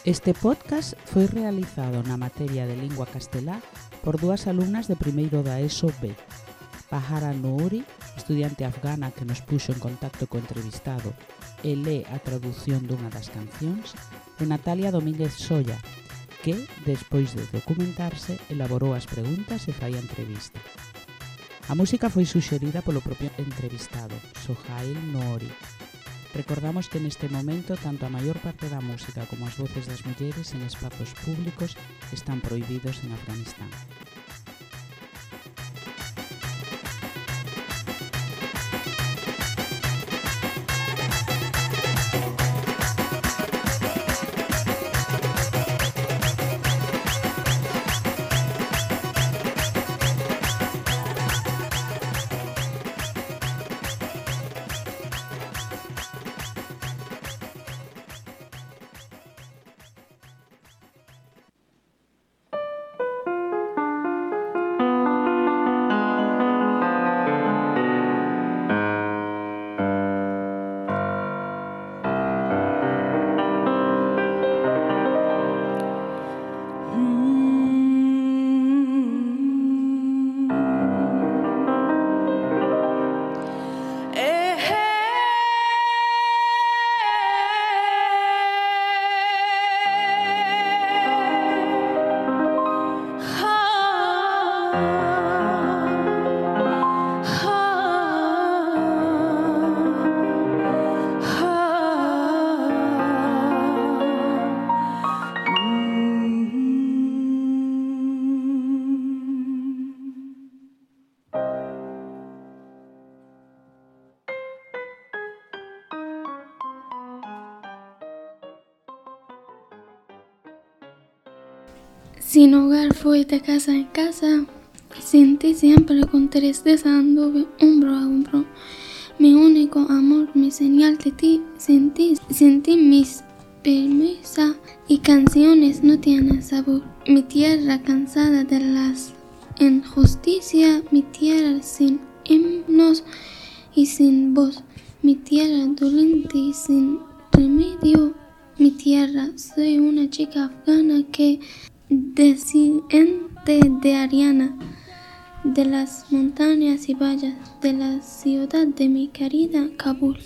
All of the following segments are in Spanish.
Este podcast foi realizado na materia de lingua castelá por dúas alumnas de primeiro da ESO B. Pahara Nouri, estudiante afgana que nos puxo en contacto co entrevistado e lé a traducción dunha das cancións, e Natalia Domínguez Solla, que, despois de documentarse, elaborou as preguntas e fai a entrevista. A música foi suxerida polo propio entrevistado, Sohail Nouri. Recordamos que neste momento tanto a maior parte da música como as voces das mulleres en espazos públicos están prohibidos en Afganistán. Sin hogar fui de casa en casa, y sin ti siempre con tristeza anduve hombro a hombro. Mi único amor, mi señal de ti, sin ti mis permisas y canciones no tienen sabor. Mi tierra cansada de las injusticias, mi tierra sin himnos y sin voz, mi tierra doliente y sin remedio, mi tierra. Soy una chica afgana que desciende de Ariana, de las montañas y valles, de la ciudad de mi querida Kabul.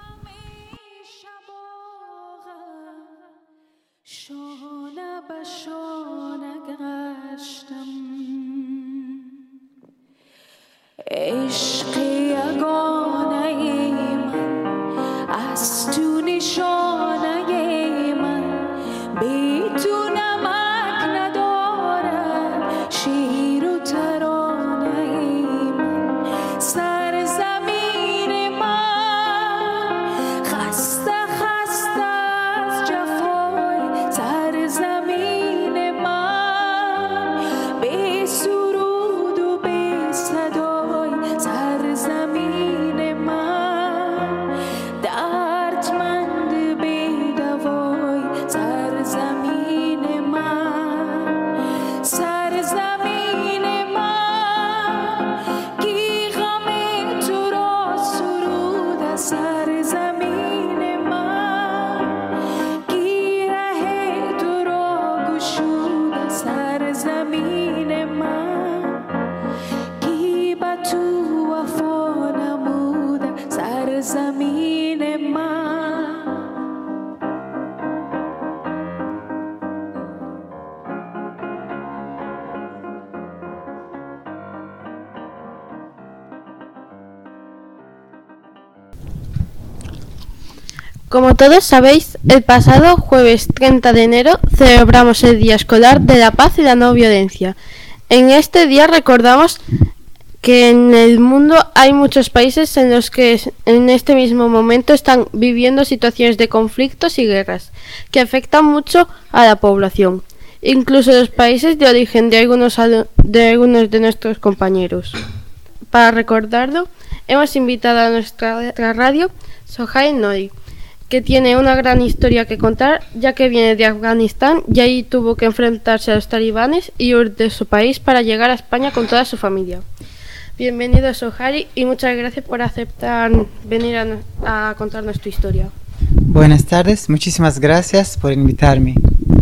Como todos sabéis, el pasado jueves 30 de enero celebramos el Día Escolar de la Paz y la No Violencia. En este día recordamos que en el mundo hay muchos países en los que en este mismo momento están viviendo situaciones de conflictos y guerras que afectan mucho a la población, incluso los países de origen de algunos de nuestros compañeros. Para recordarlo, hemos invitado a nuestra radio Sohail Nouri, que tiene una gran historia que contar, ya que viene de Afganistán y ahí tuvo que enfrentarse a los talibanes y huir de su país para llegar a España con toda su familia. Bienvenido, Sohail, y muchas gracias por aceptar venir a contarnos tu historia. Buenas tardes, muchísimas gracias por invitarme.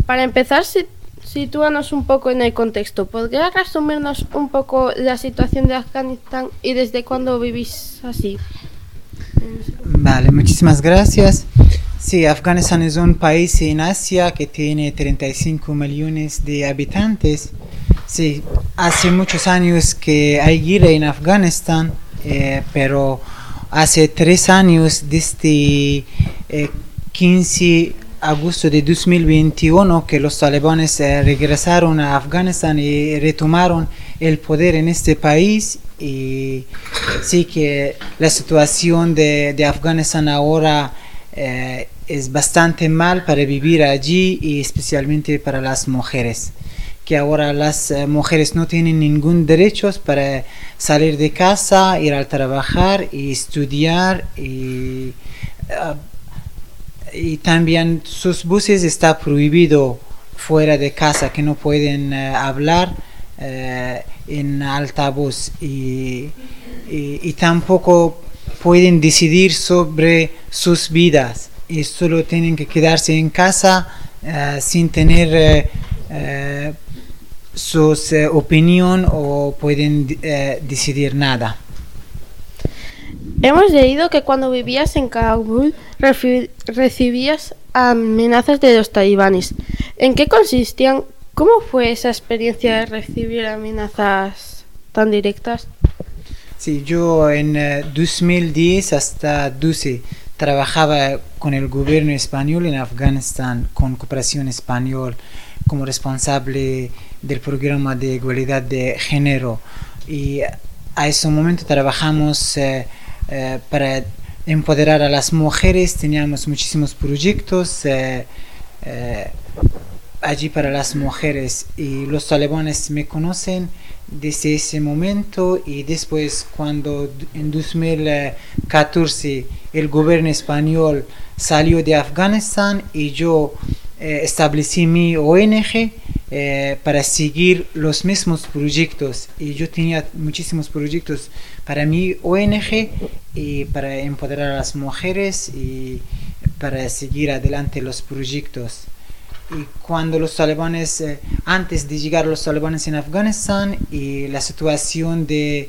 Para empezar, sitúanos un poco en el contexto. ¿Podrías resumirnos un poco la situación de Afganistán y desde cuándo vivís así? Vale, muchísimas gracias. Sí, Afganistán es un país en Asia que tiene 35 millones de habitantes. Sí, hace muchos años que hay guerra en Afganistán, pero hace 3 años, desde 15 de agosto de 2021, que los talibanes regresaron a Afganistán y retomaron el poder en este país. Y sí que la situación de Afganistán ahora es bastante mal para vivir allí, y especialmente para las mujeres, que ahora las mujeres no tienen ningún derecho para salir de casa, ir a trabajar y estudiar, y también sus voces está prohibido fuera de casa, que no pueden hablar en altavoz, y tampoco pueden decidir sobre sus vidas, y solo tienen que quedarse en casa sin tener su opinión, o pueden decidir nada. Hemos leído que cuando vivías en Kabul recibías amenazas de los talibanes. ¿En qué consistían? ¿Cómo fue esa experiencia de recibir amenazas tan directas? Sí, yo en 2010 hasta 2012 trabajaba con el gobierno español en Afganistán, con Cooperación Español, como responsable del programa de igualdad de género. Y a ese momento trabajamos para empoderar a las mujeres. Teníamos muchísimos proyectos allí para las mujeres, y los talibanes me conocen desde ese momento. Y después, cuando en 2014 el gobierno español salió de Afganistán, y yo establecí mi ONG para seguir los mismos proyectos, y yo tenía muchísimos proyectos para mi ONG y para empoderar a las mujeres y para seguir adelante los proyectos. Y cuando los talibanes, antes de llegar los talibanes en Afganistán, y la situación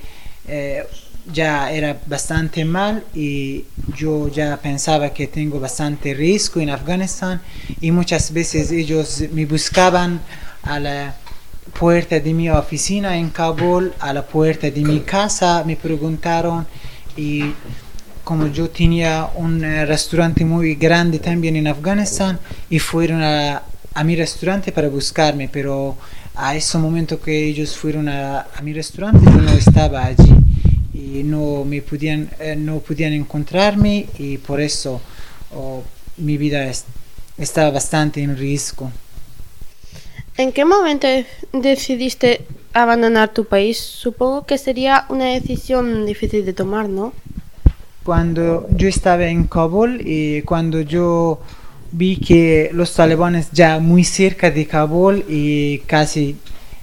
ya era bastante mal, y yo ya pensaba que tengo bastante riesgo en Afganistán, y muchas veces ellos me buscaban a la puerta de mi oficina en Kabul, a la puerta de mi casa, me preguntaron, y como yo tenía un restaurante muy grande también en Afganistán, y fueron a mi restaurante para buscarme, pero a ese momento que ellos fueron a mi restaurante, yo no estaba allí, y no podían encontrarme, y por eso mi vida estaba bastante en riesgo. ¿En qué momento decidiste abandonar tu país? Supongo que sería una decisión difícil de tomar, ¿no? Cuando yo estaba en Kabul, y cuando yo vi que los talibanes ya muy cerca de Kabul, y casi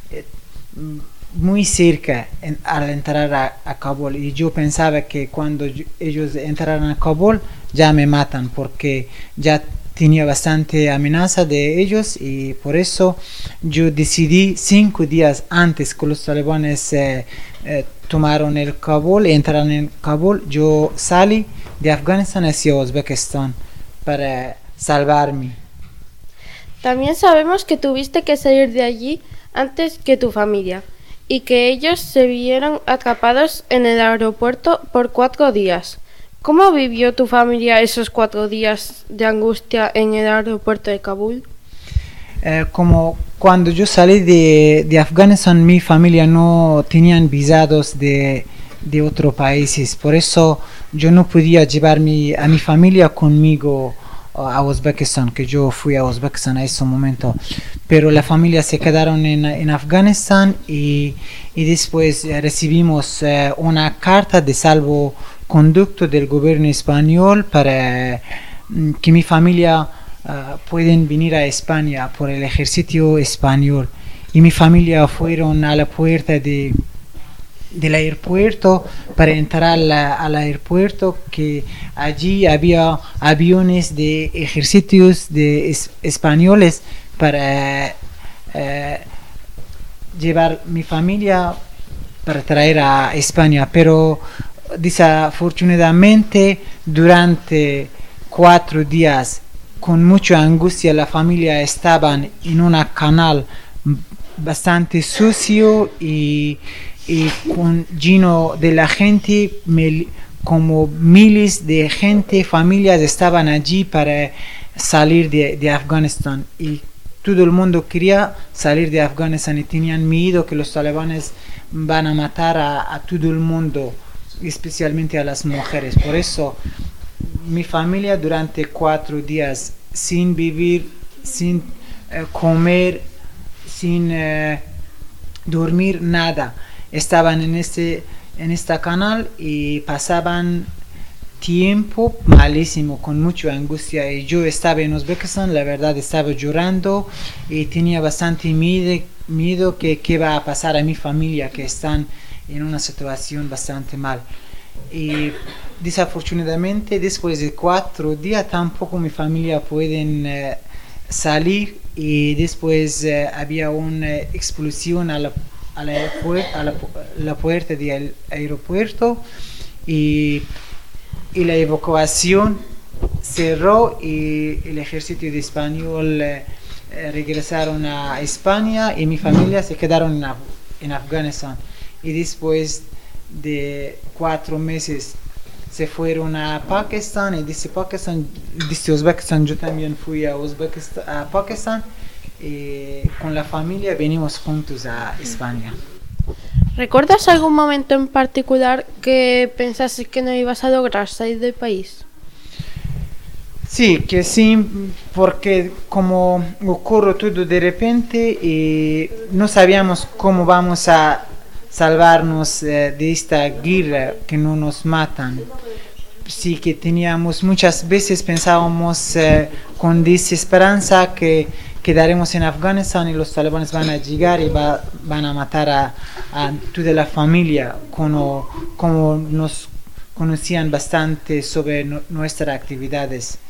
muy cerca al entrar a Kabul, y yo pensaba que cuando ellos entraran a Kabul ya me matan, porque ya tenía bastante amenaza de ellos, y por eso yo decidí 5 días antes que los talibanes tomaron el Kabul y entraron en Kabul, yo salí de Afganistán hacia Uzbekistán para salvarme. También sabemos que tuviste que salir de allí antes que tu familia, y que ellos se vieron atrapados en el aeropuerto por 4 días. ¿Cómo vivió tu familia esos 4 días de angustia en el aeropuerto de Kabul? Como cuando yo salí de Afganistán, mi familia no tenían visados de otros países, por eso yo no podía llevar a mi familia conmigo a Uzbekistán, que yo fui a Uzbekistán a ese momento, pero la familia se quedaron en Afganistán, y después recibimos una carta de salvoconducto del gobierno español para que mi familia pueden venir a España por el ejército español, y mi familia fueron a la puerta del aeropuerto para entrar al aeropuerto, que allí había aviones de ejércitos españoles para llevar mi familia para traer a España, pero desafortunadamente durante 4 días con mucha angustia la familia estaban en un canal bastante sucio y lleno de la gente, como miles de gente, familias estaban allí para salir de Afganistán, y todo el mundo quería salir de Afganistán y tenían miedo que los talibanes van a matar a todo el mundo, especialmente a las mujeres. Por eso mi familia durante 4 días sin vivir, sin comer, sin dormir, nada, estaban en este canal y pasaban tiempo malísimo, con mucha angustia. Y yo estaba en Uzbekistán, la verdad estaba llorando y tenía bastante miedo que qué va a pasar a mi familia, que están en una situación bastante mal. Y desafortunadamente después de 4 días tampoco mi familia pueden salir, y después había una explosión a la puerta del aeropuerto, y la evacuación cerró y el ejército español regresaron a España y mi familia se quedaron en Afganistán. Y después de 4 meses se fueron a Pakistán, y desde Uzbekistán yo también fui a Pakistán, y con la familia venimos juntos a España. ¿Recuerdas algún momento en particular que pensaste que no ibas a lograr salir del país? Sí, que sí, porque como ocurrió todo de repente y no sabíamos cómo vamos a salvarnos de esta guerra, que no nos matan. Sí, que teníamos muchas veces pensábamos con desesperanza que quedaremos en Afganistán y los talibanes van a llegar y van a matar a toda la familia, como nos conocían bastante sobre nuestras actividades.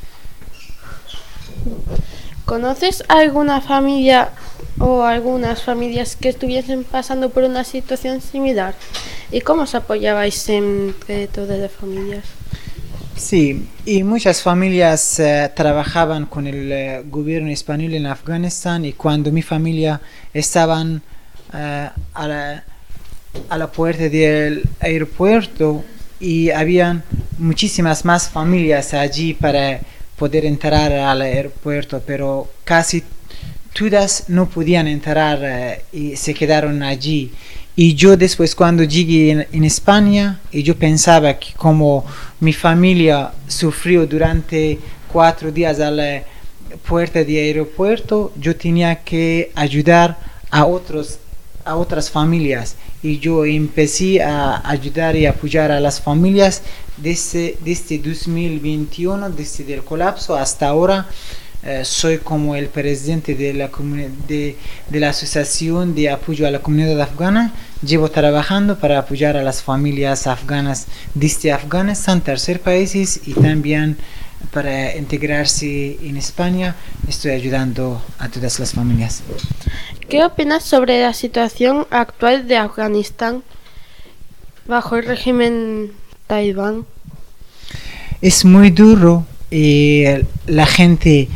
¿Conoces alguna familia o algunas familias que estuviesen pasando por una situación similar? ¿Y cómo os apoyabais entre todas las familias? Sí, y muchas familias trabajaban con el gobierno español en Afganistán, y cuando mi familia estaban a la puerta del aeropuerto, y habían muchísimas más familias allí para poder entrar al aeropuerto, pero casi todas no podían entrar y se quedaron allí. Y yo después, cuando llegué en España, y yo pensaba que como mi familia sufrió durante 4 días a la puerta del aeropuerto, yo tenía que ayudar a otras familias. Y yo empecé a ayudar y apoyar a las familias desde 2021, desde el colapso hasta ahora. Soy como el presidente de la Asociación de Apoyo a la Comunidad Afgana. Llevo trabajando para apoyar a las familias afganas desde Afganistán, tercer países, y también para integrarse en España. Estoy ayudando a todas las familias. ¿Qué opinas sobre la situación actual de Afganistán bajo el régimen talibán? Es muy duro, y la gente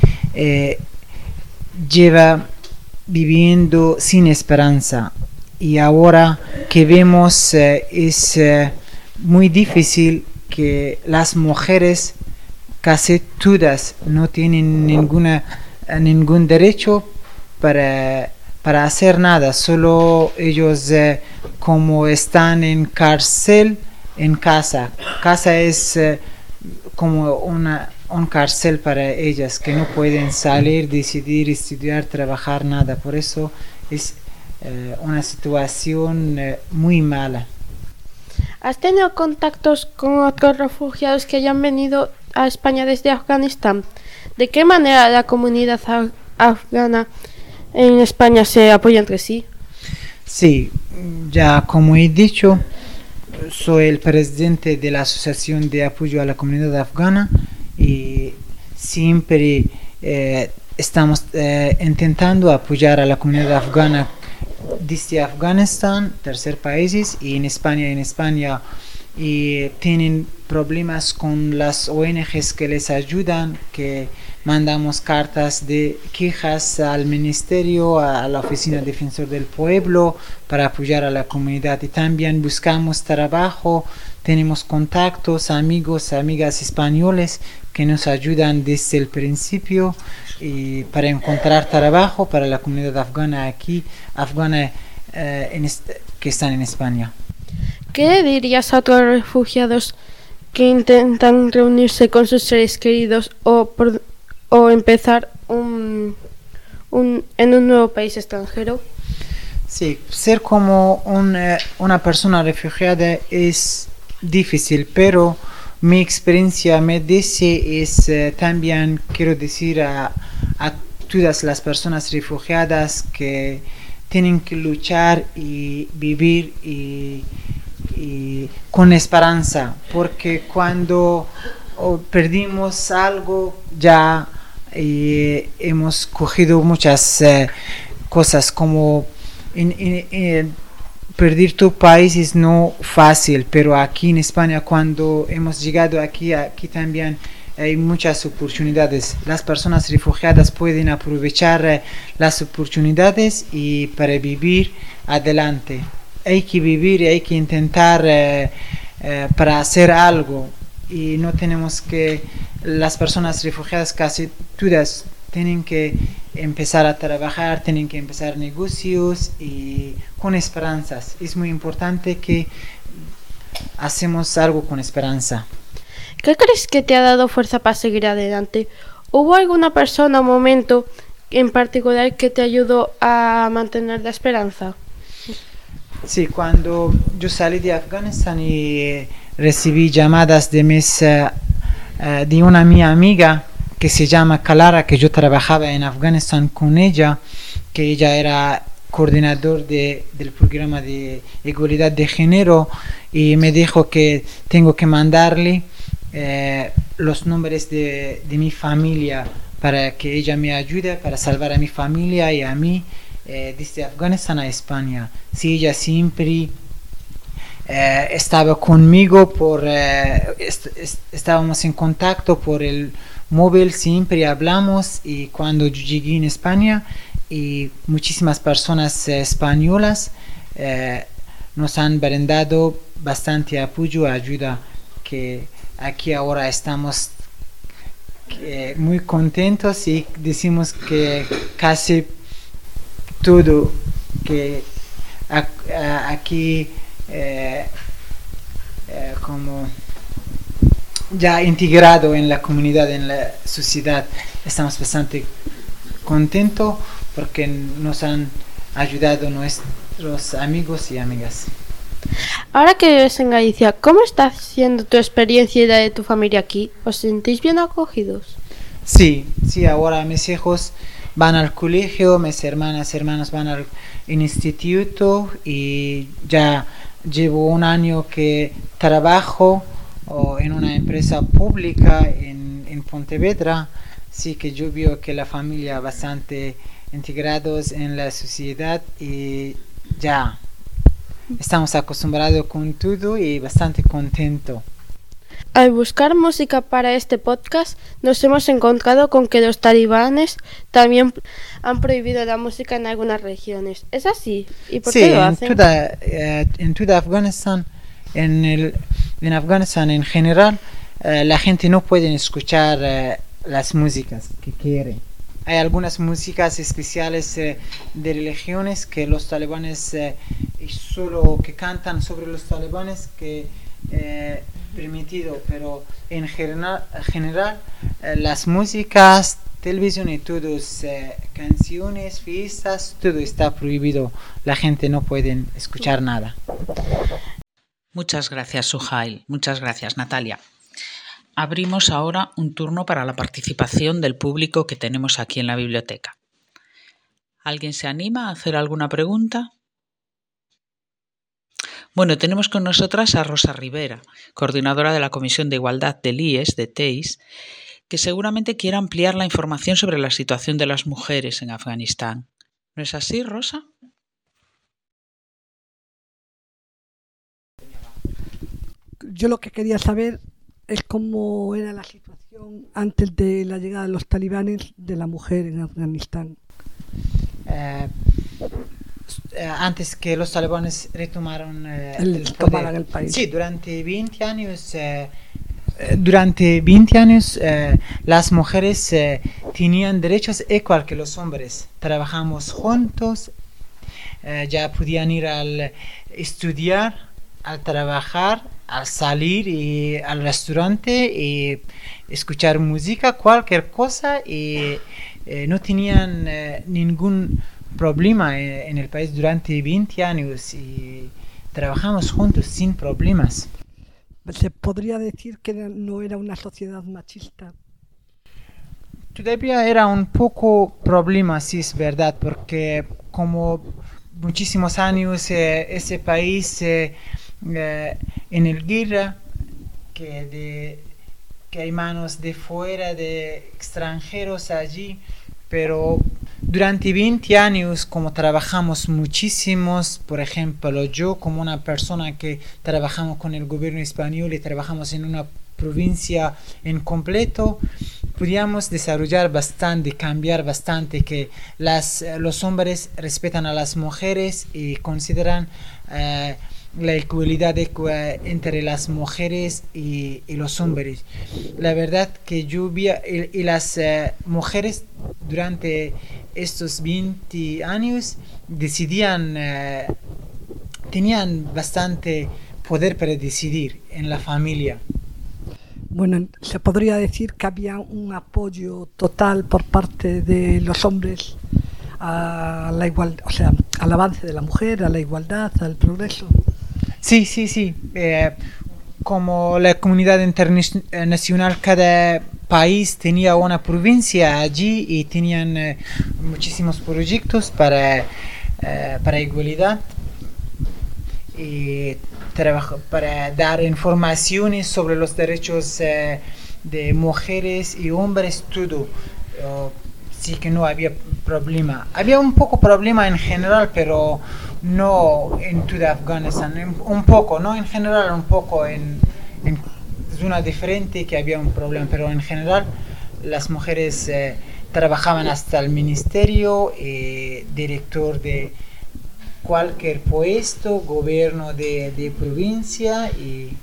lleva viviendo sin esperanza, y ahora que vemos es muy difícil, que las mujeres casi todas no tienen ningún derecho para hacer nada, solo ellos como están en cárcel, en casa es como un cárcel para ellas, que no pueden salir, decidir, estudiar, trabajar, nada. Por eso es una situación muy mala. ¿Has tenido contactos con otros refugiados que hayan venido a España desde Afganistán? ¿De qué manera la comunidad afgana en España se apoya entre sí? Sí, ya como he dicho, soy el presidente de la Asociación de Apoyo a la Comunidad Afgana, y siempre estamos intentando apoyar a la comunidad afgana desde Afganistán, tercer países, y en España y tienen problemas con las ONGs que les ayudan, que mandamos cartas de quejas al ministerio, a la oficina defensor del pueblo para apoyar a la comunidad, y también buscamos trabajo, tenemos contactos, amigos, amigas españoles que nos ayudan desde el principio y para encontrar trabajo para la comunidad afgana aquí, que están en España. ¿Qué dirías a otros refugiados que intentan reunirse con sus seres queridos o empezar en un nuevo país extranjero? Sí, ser como una persona refugiada es difícil, pero mi experiencia me dice también quiero decir a todas las personas refugiadas que tienen que luchar y vivir y con esperanza, porque cuando perdimos algo ya hemos cogido muchas cosas, como perder tu país es no fácil, pero aquí en España cuando hemos llegado aquí también hay muchas oportunidades. Las personas refugiadas pueden aprovechar las oportunidades y para vivir adelante. Hay que vivir y hay que intentar para hacer algo, y no tenemos que, las personas refugiadas casi todas tienen que empezar a trabajar, tienen que empezar negocios y con esperanzas. Es muy importante que hacemos algo con esperanza. ¿Qué crees que te ha dado fuerza para seguir adelante? ¿Hubo alguna persona o momento en particular que te ayudó a mantener la esperanza? Sí, cuando yo salí de Afganistán y recibí llamadas de una mi amiga que se llama Clara, que yo trabajaba en Afganistán con ella, que ella era coordinador del programa de igualdad de género, y me dijo que tengo que mandarle los nombres de mi familia para que ella me ayude para salvar a mi familia y a mí desde Afganistán a España. Sí, ella siempre estaba conmigo estábamos en contacto por el móvil, siempre hablamos, y cuando yo llegué en España y muchísimas personas españolas nos han brindado bastante apoyo, ayuda, que aquí ahora estamos muy contentos y decimos que casi todo que aquí como ya integrado en la comunidad, en la sociedad, estamos bastante contentos porque nos han ayudado nuestros amigos y amigas. Ahora que vives en Galicia, ¿cómo está siendo tu experiencia y la de tu familia aquí? ¿Os sentís bien acogidos? Sí, ahora mis hijos van al colegio, mis hermanos van al instituto, y ya llevo un año que trabajo en una empresa pública en Pontevedra. Sí que yo veo que la familia bastante integrados en la sociedad y ya estamos acostumbrados con todo y bastante contento. Al buscar música para este podcast, nos hemos encontrado con que los talibanes también han prohibido la música en algunas regiones. ¿Es así? ¿Y por qué lo hacen? En toda Afganistán, en Afganistán en general, la gente no puede escuchar las músicas que quiere. Hay algunas músicas especiales de religiones que los talibanes solo que cantan sobre los talibanes que permitido, pero en general las músicas, televisión y todas canciones, fiestas, todo está prohibido. La gente no puede escuchar nada. Muchas gracias, Suhail. Muchas gracias, Natalia. Abrimos ahora un turno para la participación del público que tenemos aquí en la biblioteca. ¿Alguien se anima a hacer alguna pregunta? Bueno, tenemos con nosotras a Rosa Rivera, coordinadora de la Comisión de Igualdad del IES, de TEIS, que seguramente quiera ampliar la información sobre la situación de las mujeres en Afganistán. ¿No es así, Rosa? Yo lo que quería saber es cómo era la situación antes de la llegada de los talibanes de la mujer en Afganistán. Antes que los talibanes retomaron tomaran el país. Sí, durante 20 años las mujeres tenían derechos igual que los hombres. Trabajamos juntos, ya podían ir al estudiar, al trabajar, al salir y al restaurante y escuchar música, cualquier cosa, y no tenían ningún problema en el país durante 20 años y trabajamos juntos sin problemas. ¿Se podría decir que no era una sociedad machista? Todavía era un poco problema, sí es verdad, porque como muchísimos años ese país en el guerra, que hay manos de fuera, de extranjeros allí, pero durante 20 años, como trabajamos muchísimos, por ejemplo, yo como una persona que trabajamos con el gobierno español y trabajamos en una provincia en completo, podíamos desarrollar bastante, cambiar bastante, que los hombres respetan a las mujeres y consideran la igualdad entre las mujeres y los hombres. La verdad que yo vi y las mujeres durante estos 20 años tenían bastante poder para decidir en la familia. Bueno, se podría decir que había un apoyo total por parte de los hombres a la igualdad, o sea, al avance de la mujer, a la igualdad, al progreso. Sí. Como la comunidad internacional, cada país tenía una provincia allí y tenían muchísimos proyectos para igualdad y para dar informaciones sobre los derechos de mujeres y hombres, todo. Sí que no había problema. Había un poco problema en general, pero no en toda Afganistán. Un poco, no en general, un poco en zona diferente que había un problema, pero en general las mujeres trabajaban hasta el ministerio, director de cualquier puesto, gobierno de provincia y...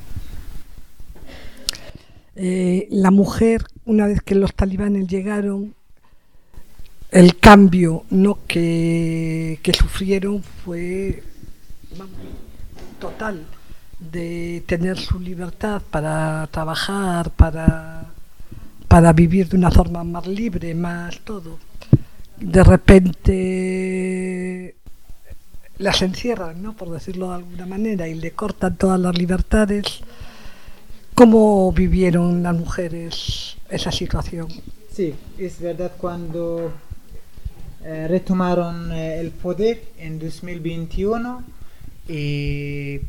La mujer, una vez que los talibanes llegaron, el cambio que sufrieron fue total, de tener su libertad para trabajar, para vivir de una forma más libre, más todo. De repente las encierran, ¿no?, por decirlo de alguna manera, y le cortan todas las libertades. ¿Cómo vivieron las mujeres esa situación? Sí, es verdad, cuando retomaron el poder en 2021 y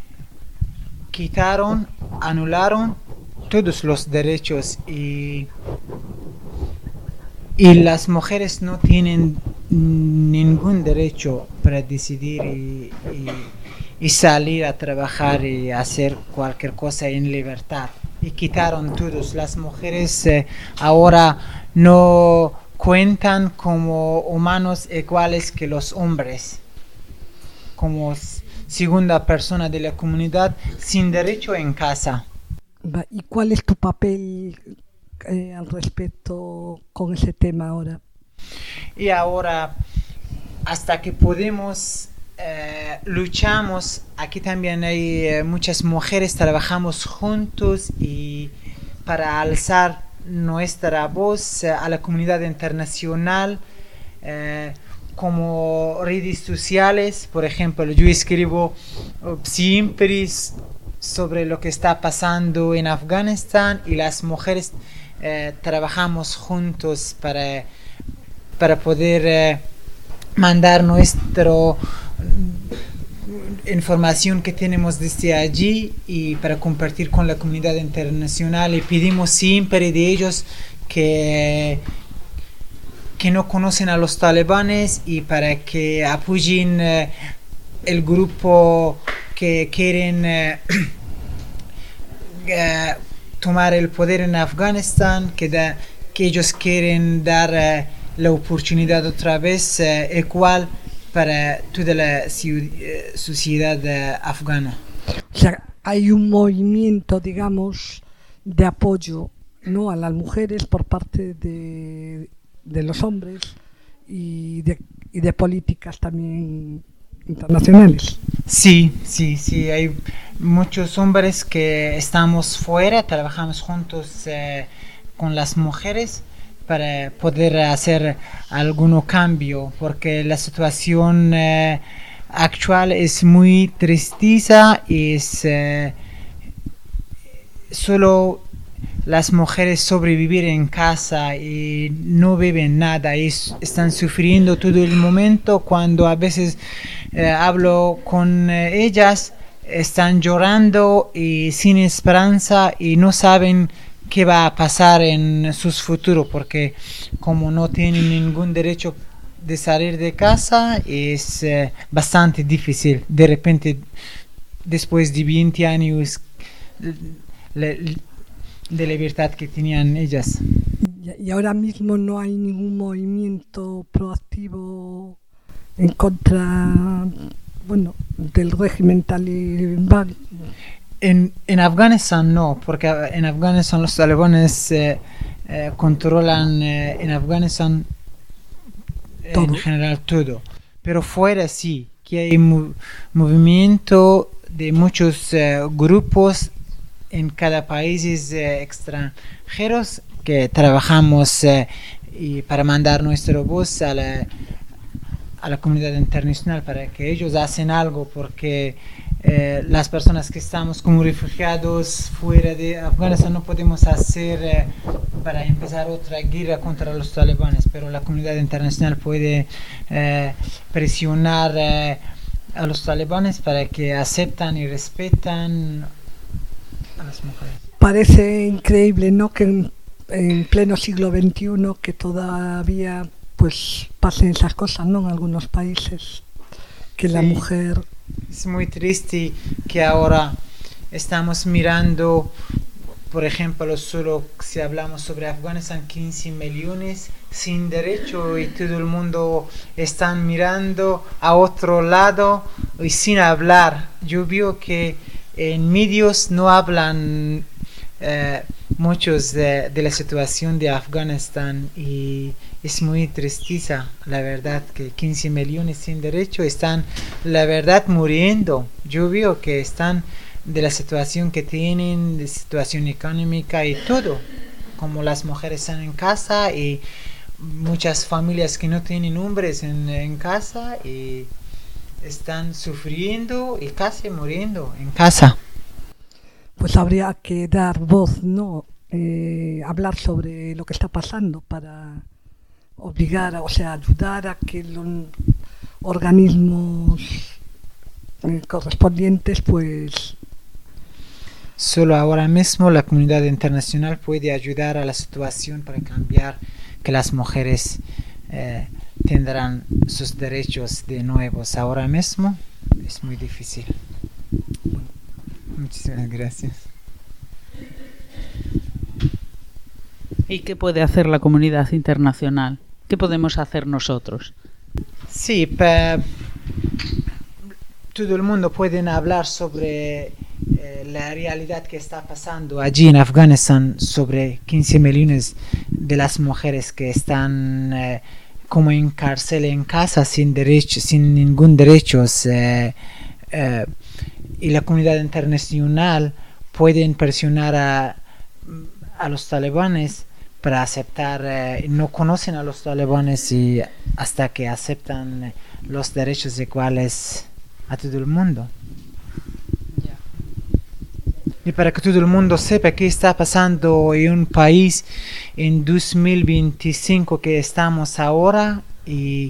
anularon todos los derechos y las mujeres no tienen ningún derecho para decidir y salir a trabajar y hacer cualquier cosa en libertad. Y quitaron todos. Las mujeres ahora no cuentan como humanos iguales que los hombres, como segunda persona de la comunidad sin derecho en casa. ¿Y cuál es tu papel al respecto con ese tema ahora? Y ahora, hasta que podemos, luchamos. Aquí también hay muchas mujeres, trabajamos juntos y para alzar nuestra voz a la comunidad internacional, como redes sociales. Por ejemplo, yo escribo siempre sobre lo que está pasando en Afganistán y las mujeres trabajamos juntos para poder mandar nuestra información que tenemos desde allí y para compartir con la comunidad internacional, y pedimos siempre de ellos que no conocen a los talibanes y para que apoyen el grupo que quieren tomar el poder en Afganistán, que ellos quieren dar la oportunidad otra vez igual para toda la sociedad afgana. O sea, hay un movimiento, digamos, de apoyo, ¿no?, a las mujeres por parte de los hombres y de políticas también internacionales. Sí, hay muchos hombres que estamos fuera, trabajamos juntos con las mujeres para poder hacer algún cambio, porque la situación actual es muy tristeza y es solo las mujeres sobrevivir en casa y no beben nada y están sufriendo todo el momento. Cuando a veces hablo con ellas, están llorando y sin esperanza y no saben qué va a pasar en sus futuros, porque como no tienen ningún derecho de salir de casa, es bastante difícil. De repente, después de 20 años de libertad que tenían ellas. Y ahora mismo no hay ningún movimiento proactivo en contra, bueno, del régimen talibán. En Afganistán no, porque en Afganistán los talibanes controlan en Afganistán en general todo. Pero fuera sí, que hay movimiento de muchos grupos en cada país extranjeros que trabajamos y para mandar nuestra voz a la comunidad internacional para que ellos hacen algo, porque las personas que estamos como refugiados fuera de Afganistán no podemos hacer para empezar otra guerra contra los talibanes, pero la comunidad internacional puede presionar a los talibanes para que aceptan y respetan a las mujeres. Parece increíble, ¿no?, que en pleno siglo XXI que todavía pues pasen esas cosas, ¿no?, en algunos países, que la mujer... Es muy triste que ahora estamos mirando, por ejemplo, solo si hablamos sobre Afganistán, 15 millones sin derecho y todo el mundo está mirando a otro lado y sin hablar. Yo veo que en medios no hablan muchos de la situación de Afganistán y es muy tristeza, la verdad, que 15 millones sin derecho están, la verdad, muriendo. Yo veo que están de la situación que tienen, de situación económica y todo, como las mujeres están en casa y muchas familias que no tienen hombres en casa y están sufriendo y casi muriendo en casa. Pues habría que dar voz, ¿no?, hablar sobre lo que está pasando para obligar, o sea, ayudar a que los organismos correspondientes, pues... Solo ahora mismo la comunidad internacional puede ayudar a la situación para cambiar, que las mujeres tendrán sus derechos de nuevo. Ahora mismo es muy difícil. Muchísimas gracias. ¿Y qué puede hacer la comunidad internacional? ¿Qué podemos hacer nosotros? Sí, todo el mundo puede hablar sobre la realidad que está pasando allí en Afganistán, sobre 15 millones de las mujeres que están como en cárcel, en casa, sin ningún derecho. Y la comunidad internacional puede presionar a los talibanes para aceptar, no conocen a los talibanes y hasta que aceptan los derechos iguales a todo el mundo. Y para que todo el mundo sepa qué está pasando en un país en 2025 que estamos ahora y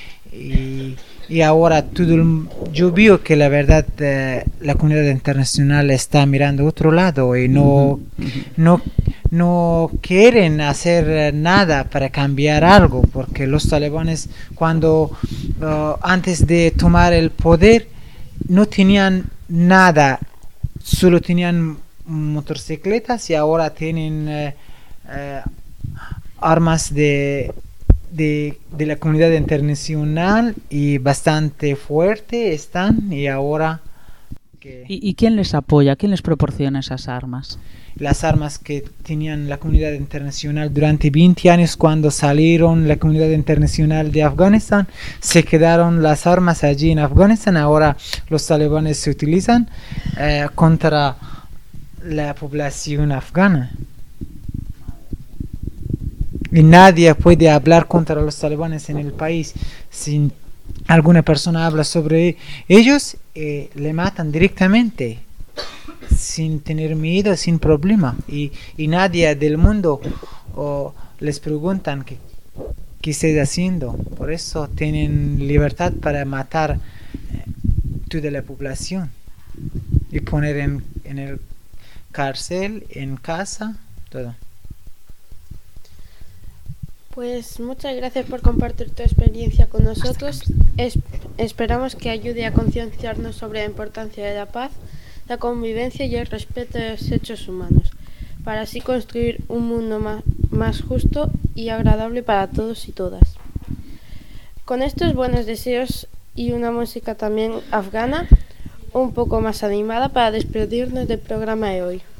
ahora yo veo que la verdad la comunidad internacional está mirando a otro lado y no no quieren hacer nada para cambiar algo, porque los talibanes cuando antes de tomar el poder no tenían nada, solo tenían motocicletas y ahora tienen armas de la comunidad internacional y bastante fuerte están. Y ahora ¿Y quién les apoya? ¿Quién les proporciona esas armas? Las armas que tenían la comunidad internacional durante 20 años, cuando salieron la comunidad internacional de Afganistán, se quedaron las armas allí en Afganistán. Ahora los talibanes se utilizan contra la población afgana. Y nadie puede hablar contra los talibanes en el país. Si alguna persona habla sobre ellos, le matan directamente, sin tener miedo, sin problema. Y nadie del mundo les preguntan qué estás haciendo. Por eso tienen libertad para matar toda la población y poner en el cárcel, en casa, todo. Pues muchas gracias por compartir tu experiencia con nosotros. Esperamos que ayude a concienciarnos sobre la importancia de la paz, la convivencia y el respeto de los derechos humanos, para así construir un mundo más justo y agradable para todos y todas. Con estos buenos deseos y una música también afgana, un poco más animada para despedirnos del programa de hoy.